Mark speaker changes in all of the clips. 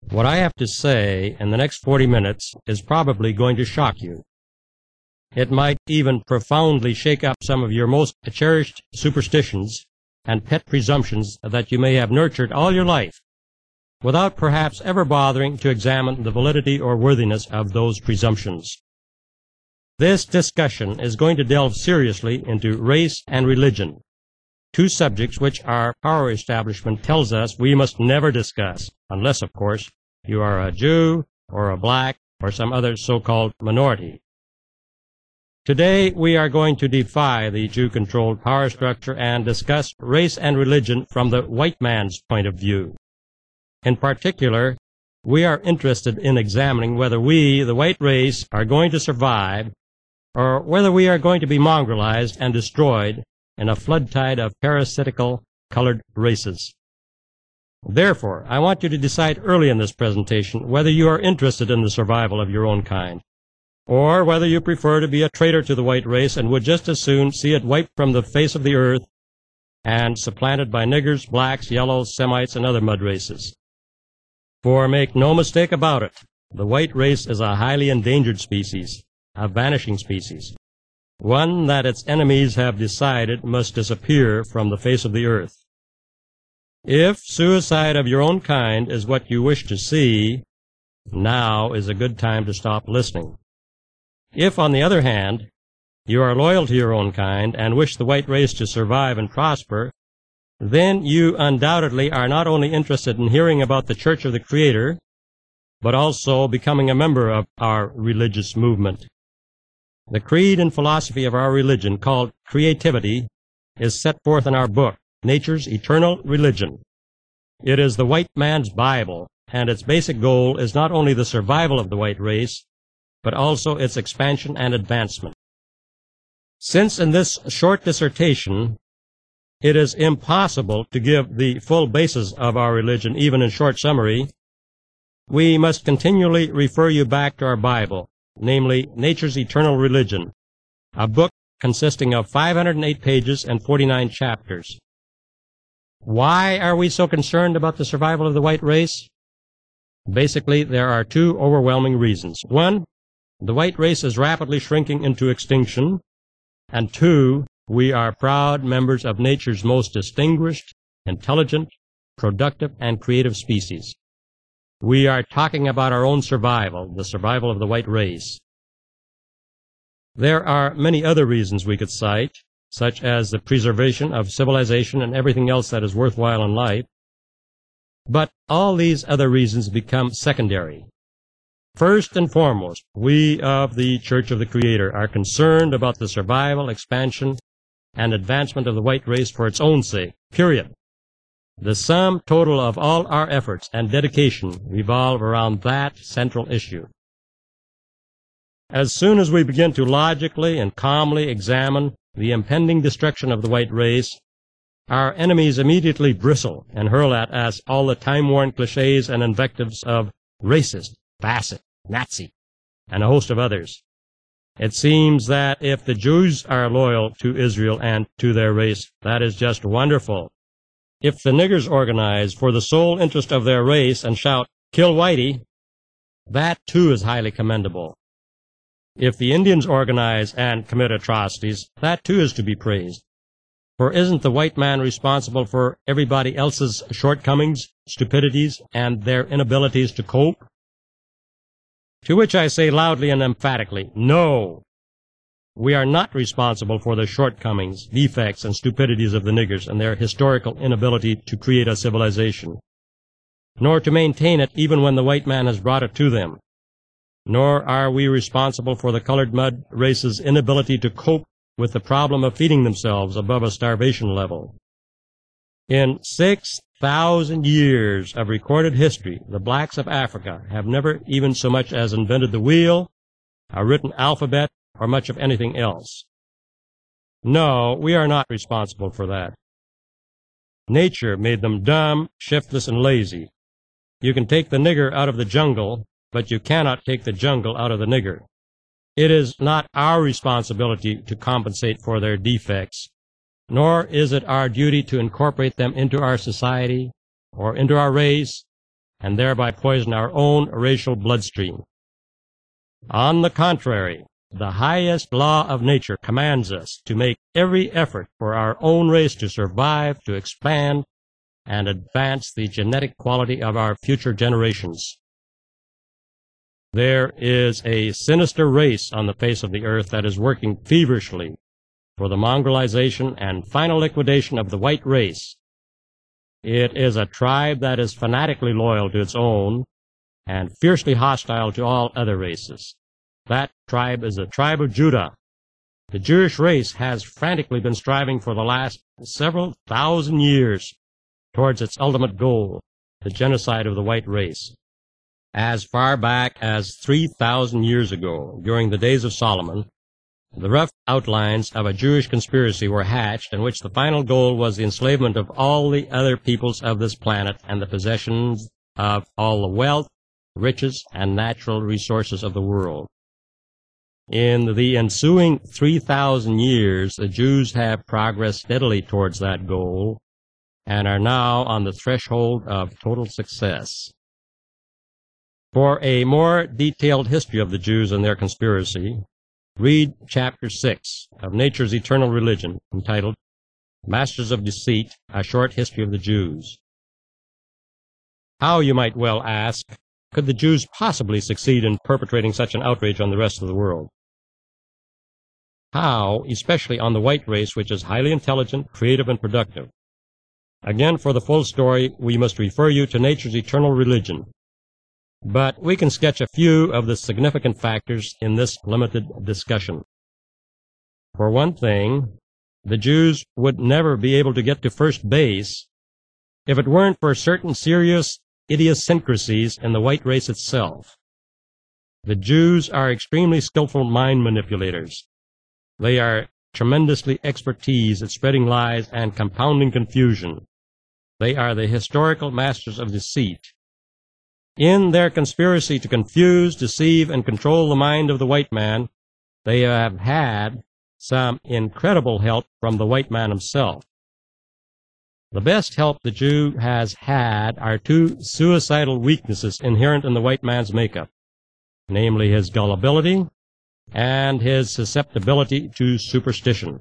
Speaker 1: What I have to say in the next 40 minutes is probably going to shock you. It might even profoundly shake up some of your most cherished superstitions and pet presumptions that you may have nurtured all your life, without perhaps ever bothering to examine the validity or worthiness of those presumptions. This discussion is going to delve seriously into race and religion, two subjects which our power establishment tells us we must never discuss, unless, of course, you are a Jew or a black or some other so-called minority. Today we are going to defy the Jew-controlled power structure and discuss race and religion from the white man's point of view. In particular, we are interested in examining whether we, the white race, are going to survive, or whether we are going to be mongrelized and destroyed in a flood tide of parasitical colored races. Therefore, I want you to decide early in this presentation whether you are interested in the survival of your own kind, or whether you prefer to be a traitor to the white race and would just as soon see it wiped from the face of the earth and supplanted by niggers, blacks, yellows, Semites, and other mud races. For make no mistake about it, the white race is a highly endangered species, a vanishing species, one that its enemies have decided must disappear from the face of the earth. If suicide of your own kind is what you wish to see, now is a good time to stop listening. If, on the other hand, you are loyal to your own kind and wish the white race to survive and prosper, then you undoubtedly are not only interested in hearing about the Church of the Creator, but also becoming a member of our religious movement. The creed and philosophy of our religion, called creativity, is set forth in our book, Nature's Eternal Religion. It is the white man's Bible, and its basic goal is not only the survival of the white race, but also its expansion and advancement. Since in this short dissertation, it is impossible to give the full basis of our religion, even in short summary, we must continually refer you back to our Bible, namely Nature's Eternal Religion, a book consisting of 508 pages and 49 chapters. Why are we so concerned about the survival of the white race? Basically, there are two overwhelming reasons. One, the white race is rapidly shrinking into extinction, and two, we are proud members of nature's most distinguished, intelligent, productive, and creative species. We are talking about our own survival, the survival of the white race. There are many other reasons we could cite, such as the preservation of civilization and everything else that is worthwhile in life. But all these other reasons become secondary. First and foremost, we of the Church of the Creator are concerned about the survival, expansion, and advancement of the white race for its own sake, period. The sum total of all our efforts and dedication revolve around that central issue. As soon as we begin to logically and calmly examine the impending destruction of the white race, our enemies immediately bristle and hurl at us all the time-worn cliches and invectives of racist, facet, Nazi, and a host of others. It seems that if the Jews are loyal to Israel and to their race, that is just wonderful. If the niggers organize for the sole interest of their race and shout, "Kill Whitey," that too is highly commendable. If the Indians organize and commit atrocities, that too is to be praised. For isn't the white man responsible for everybody else's shortcomings, stupidities, and their inabilities to cope? To which I say loudly and emphatically, no! We are not responsible for the shortcomings, defects, and stupidities of the niggers and their historical inability to create a civilization, nor to maintain it even when the white man has brought it to them. Nor are we responsible for the colored mud race's inability to cope with the problem of feeding themselves above a starvation level. In 6,000 years of recorded history, the blacks of Africa have never even so much as invented the wheel, a written alphabet, or much of anything else. No, we are not responsible for that. Nature made them dumb, shiftless, and lazy. You can take the nigger out of the jungle, but you cannot take the jungle out of the nigger. It is not our responsibility to compensate for their defects, nor is it our duty to incorporate them into our society, or into our race, and thereby poison our own racial bloodstream. On the contrary, the highest law of nature commands us to make every effort for our own race to survive, to expand, and advance the genetic quality of our future generations. There is a sinister race on the face of the earth that is working feverishly for the mongrelization and final liquidation of the white race. It is a tribe that is fanatically loyal to its own and fiercely hostile to all other races. That tribe is the tribe of Judah. The Jewish race has frantically been striving for the last several thousand years towards its ultimate goal, the genocide of the white race. As far back as 3,000 years ago, during the days of Solomon, the rough outlines of a Jewish conspiracy were hatched in which the final goal was the enslavement of all the other peoples of this planet and the possessions of all the wealth, riches, and natural resources of the world. In the ensuing 3,000 years, the Jews have progressed steadily towards that goal and are now on the threshold of total success. For a more detailed history of the Jews and their conspiracy, read Chapter 6 of Nature's Eternal Religion, entitled Masters of Deceit, A Short History of the Jews. How, you might well ask, could the Jews possibly succeed in perpetrating such an outrage on the rest of the world? How, especially on the white race, which is highly intelligent, creative, and productive? Again, for the full story, we must refer you to Nature's Eternal Religion. But we can sketch a few of the significant factors in this limited discussion. For one thing, the Jews would never be able to get to first base if it weren't for certain serious idiosyncrasies in the white race itself. The Jews are extremely skillful mind manipulators. They are tremendously expertise at spreading lies and compounding confusion. They are the historical masters of deceit. In their conspiracy to confuse, deceive, and control the mind of the white man, they have had some incredible help from the white man himself. The best help the Jew has had are two suicidal weaknesses inherent in the white man's makeup, namely his gullibility and his susceptibility to superstition.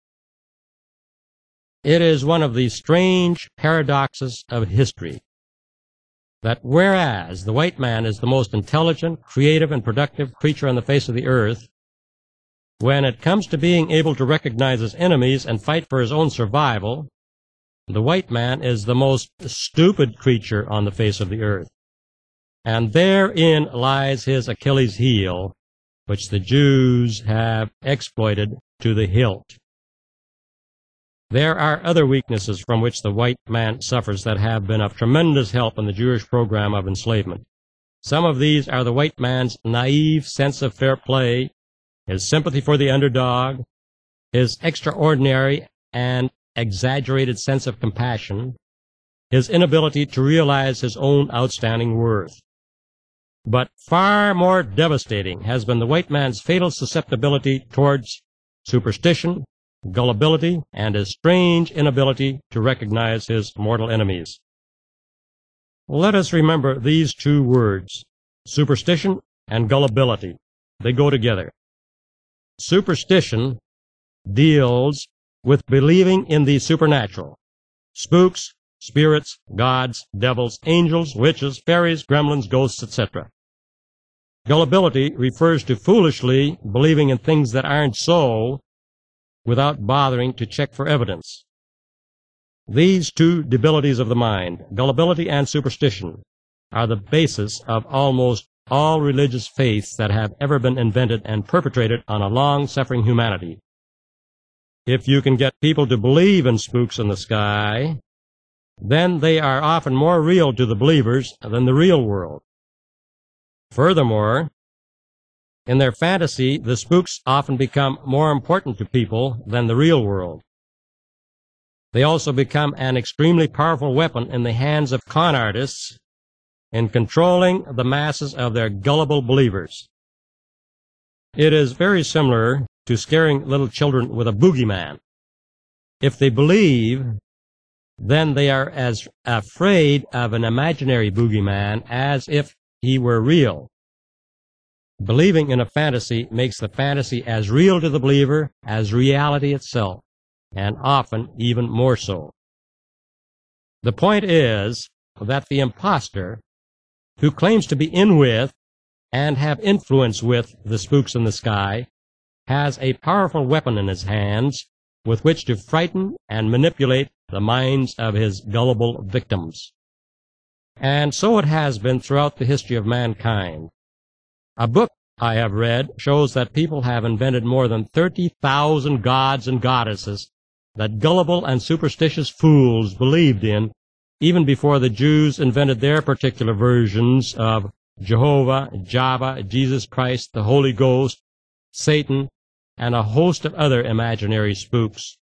Speaker 1: It is one of the strange paradoxes of history that whereas the white man is the most intelligent, creative, and productive creature on the face of the earth, when it comes to being able to recognize his enemies and fight for his own survival, the white man is the most stupid creature on the face of the earth. And therein lies his Achilles heel, which the Jews have exploited to the hilt. There are other weaknesses from which the white man suffers that have been of tremendous help in the Jewish program of enslavement. Some of these are the white man's naive sense of fair play, his sympathy for the underdog, his extraordinary and exaggerated sense of compassion, his inability to realize his own outstanding worth. But far more devastating has been the white man's fatal susceptibility towards superstition, gullibility, and his strange inability to recognize his mortal enemies. Let us remember these two words, superstition and gullibility. They go together. Superstition deals with believing in the supernatural, spooks, spirits, gods, devils, angels, witches, fairies, gremlins, ghosts, etc. Gullibility refers to foolishly believing in things that aren't so, without bothering to check for evidence. These two debilities of the mind, gullibility and superstition, are the basis of almost all religious faiths that have ever been invented and perpetrated on a long-suffering humanity. If you can get people to believe in spooks in the sky, then they are often more real to the believers than the real world. Furthermore, in their fantasy, the spooks often become more important to people than the real world. They also become an extremely powerful weapon in the hands of con artists in controlling the masses of their gullible believers. It is very similar to scaring little children with a boogeyman. If they believe then they are as afraid of an imaginary boogeyman as if he were real. Believing in a fantasy makes the fantasy as real to the believer as reality itself, and often even more so. The point is that the impostor, who claims to be in with and have influence with the spooks in the sky, has a powerful weapon in his hands with which to frighten and manipulate the minds of his gullible victims. And so it has been throughout the history of mankind. A book I have read shows that people have invented more than 30,000 gods and goddesses that gullible and superstitious fools believed in even before the Jews invented their particular versions of Jehovah, Java, Jesus Christ, the Holy Ghost, Satan, and a host of other imaginary spooks.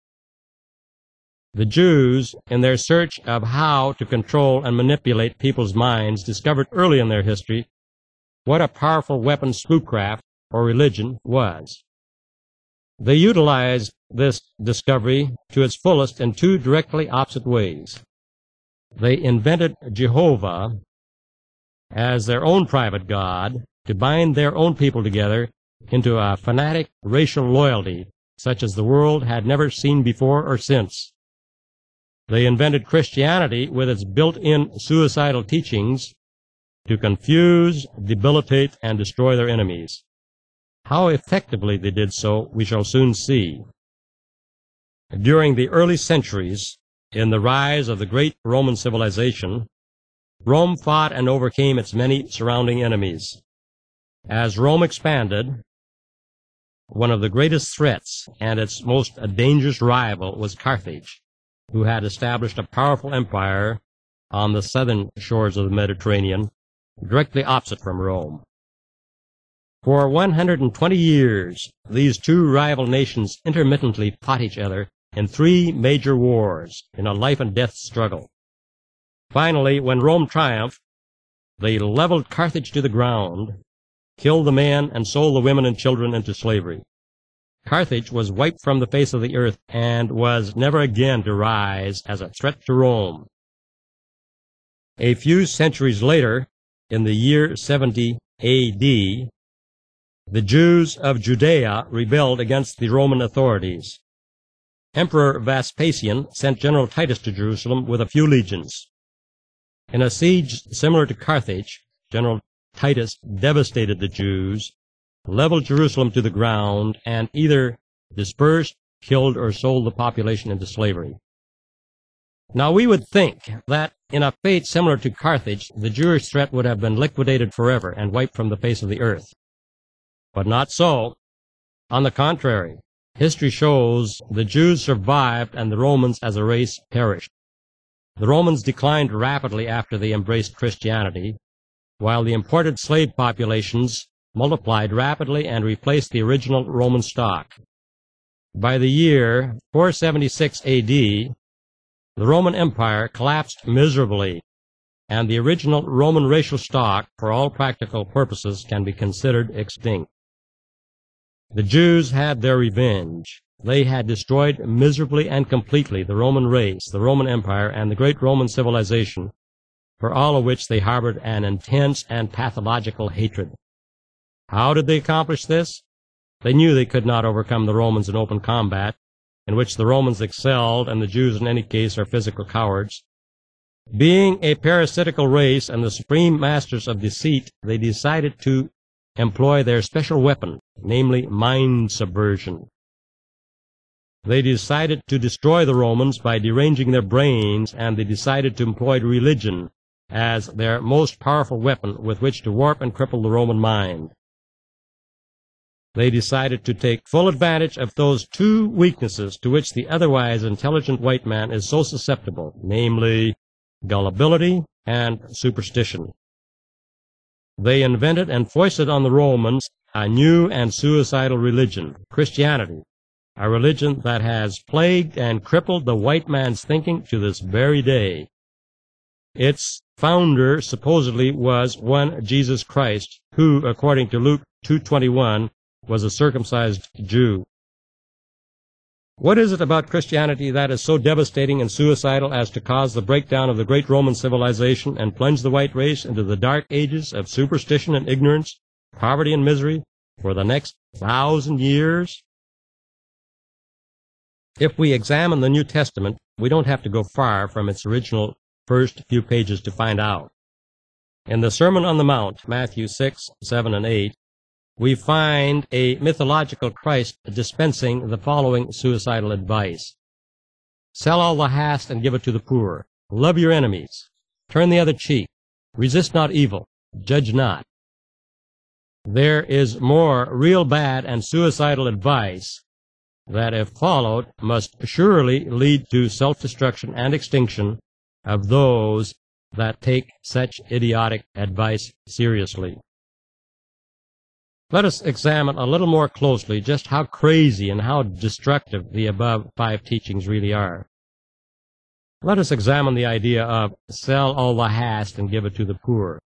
Speaker 1: The Jews, in their search of how to control and manipulate people's minds, discovered early in their history what a powerful weapon spookcraft, or religion, was. They utilized this discovery to its fullest in two directly opposite ways. They invented Jehovah as their own private god to bind their own people together into a fanatic racial loyalty such as the world had never seen before or since. They invented Christianity with its built-in suicidal teachings to confuse, debilitate, and destroy their enemies. How effectively they did so, we shall soon see. During the early centuries, in the rise of the great Roman civilization, Rome fought and overcame its many surrounding enemies. As Rome expanded, one of the greatest threats and its most dangerous rival was Carthage, who had established a powerful empire on the southern shores of the Mediterranean, directly opposite from Rome. For 120 years, these two rival nations intermittently fought each other in three major wars in a life-and-death struggle. Finally, when Rome triumphed, they leveled Carthage to the ground, killed the men, and sold the women and children into slavery. Carthage was wiped from the face of the earth and was never again to rise as a threat to Rome. A few centuries later, in the year 70 A.D., the Jews of Judea rebelled against the Roman authorities. Emperor Vespasian sent General Titus to Jerusalem with a few legions. In a siege similar to Carthage, General Titus devastated the Jews, leveled Jerusalem to the ground, and either dispersed, killed, or sold the population into slavery. Now, we would think that in a fate similar to Carthage, the Jewish threat would have been liquidated forever and wiped from the face of the earth. But not so. On the contrary, history shows the Jews survived and the Romans as a race perished. The Romans declined rapidly after they embraced Christianity, while the imported slave populations multiplied rapidly and replaced the original Roman stock. By the year 476 A.D., the Roman Empire collapsed miserably, and the original Roman racial stock, for all practical purposes, can be considered extinct. The Jews had their revenge. They had destroyed miserably and completely the Roman race, the Roman Empire, and the great Roman civilization, for all of which they harbored an intense and pathological hatred. How did they accomplish this? They knew they could not overcome the Romans in open combat, in which the Romans excelled and the Jews in any case are physical cowards. Being a parasitical race and the supreme masters of deceit, they decided to employ their special weapon, namely mind subversion. They decided to destroy the Romans by deranging their brains, and they decided to employ religion as their most powerful weapon with which to warp and cripple the Roman mind. They decided to take full advantage of those two weaknesses to which the otherwise intelligent white man is so susceptible, namely gullibility and superstition. They invented and foisted on the Romans a new and suicidal religion, Christianity, a religion that has plagued and crippled the white man's thinking to this very day. Its founder supposedly was one Jesus Christ, who, according to Luke 2:21, was a circumcised Jew. What is it about Christianity that is so devastating and suicidal as to cause the breakdown of the great Roman civilization and plunge the white race into the dark ages of superstition and ignorance, poverty and misery for the next 1,000 years? If we examine the New Testament, we don't have to go far from its original first few pages to find out. In the Sermon on the Mount, Matthew 6, 7, and 8, we find a mythological Christ dispensing the following suicidal advice. Sell all the hast and give it to the poor. Love your enemies. Turn the other cheek. Resist not evil. Judge not. There is more real bad and suicidal advice that, if followed, must surely lead to self-destruction and extinction of those that take such idiotic advice seriously. Let us examine a little more closely just how crazy and how destructive the above 5 teachings really are. Let us examine the idea of sell all the hast and give it to the poor.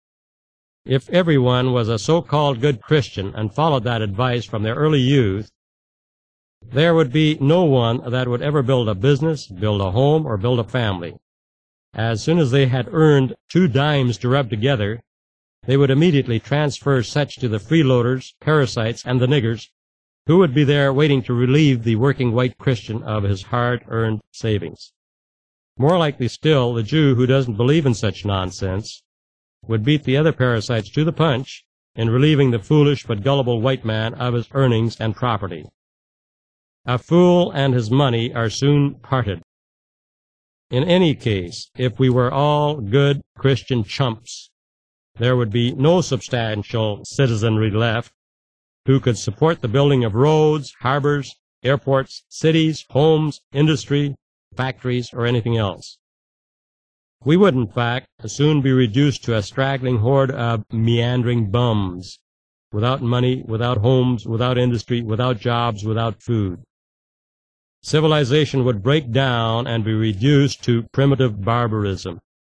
Speaker 1: If everyone was a so-called good Christian and followed that advice from their early youth, there would be no one that would ever build a business, build a home, or build a family. As soon as they had earned 2 dimes to rub together, they would immediately transfer such to the freeloaders, parasites, and the niggers, who would be there waiting to relieve the working white Christian of his hard-earned savings. More likely still, the Jew who doesn't believe in such nonsense would beat the other parasites to the punch in relieving the foolish but gullible white man of his earnings and property. A fool and his money are soon parted. In any case, if we were all good Christian chumps, there would be no substantial citizenry left who could support the building of roads, harbors, airports, cities, homes, industry, factories, or anything else. We would, in fact, soon be reduced to a straggling horde of meandering bums, without money, without homes, without industry, without jobs, without food. Civilization would break down and be reduced to primitive barbarism.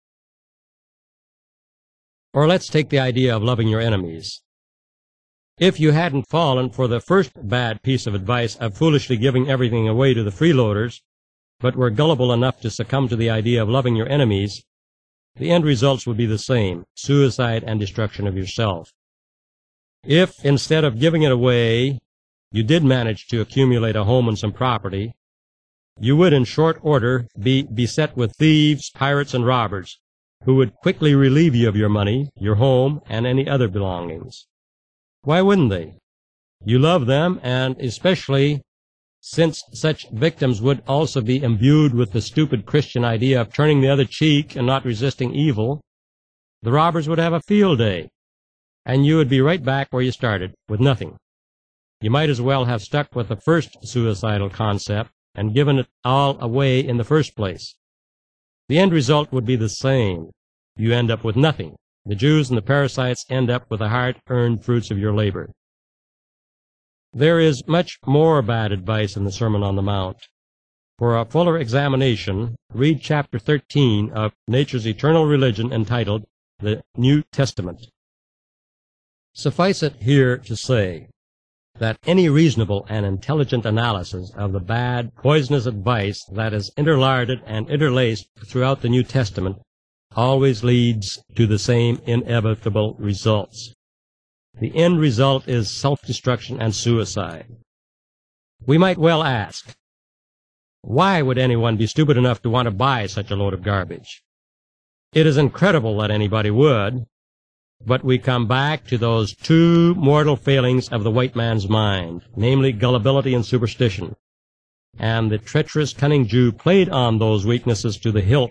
Speaker 1: Or let's take the idea of loving your enemies. If you hadn't fallen for the first bad piece of advice of foolishly giving everything away to the freeloaders, but were gullible enough to succumb to the idea of loving your enemies, the end results would be the same, suicide and destruction of yourself. If, instead of giving it away, you did manage to accumulate a home and some property, you would in short order be beset with thieves, pirates, and robbers, who would quickly relieve you of your money, your home, and any other belongings. Why wouldn't they? You love them, and especially since such victims would also be imbued with the stupid Christian idea of turning the other cheek and not resisting evil, the robbers would have a field day, and you would be right back where you started, with nothing. You might as well have stuck with the first suicidal concept and given it all away in the first place. The end result would be the same. You end up with nothing. The Jews and the parasites end up with the hard-earned fruits of your labor. There is much more bad advice in the Sermon on the Mount. For a fuller examination, read chapter 13 of Nature's Eternal Religion entitled The New Testament. Suffice it here to say that any reasonable and intelligent analysis of the bad, poisonous advice that is interlarded and interlaced throughout the New Testament always leads to the same inevitable results. The end result is self-destruction and suicide. We might well ask, why would anyone be stupid enough to want to buy such a load of garbage? It is incredible that anybody would, but we come back to those 2 mortal failings of the white man's mind, namely gullibility and superstition. And the treacherous, cunning Jew played on those weaknesses to the hilt.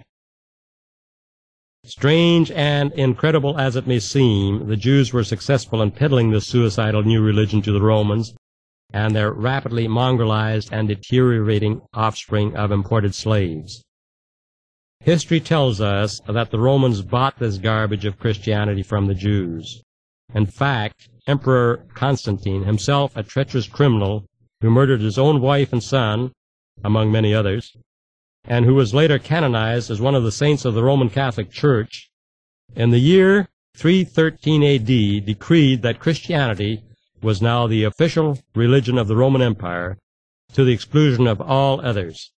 Speaker 1: Strange and incredible as it may seem, the Jews were successful in peddling this suicidal new religion to the Romans and their rapidly mongrelized and deteriorating offspring of imported slaves. History tells us that the Romans bought this garbage of Christianity from the Jews. In fact, Emperor Constantine, himself a treacherous criminal who murdered his own wife and son, among many others, and who was later canonized as one of the saints of the Roman Catholic Church, in the year 313 A.D. decreed that Christianity was now the official religion of the Roman Empire, to the exclusion of all others.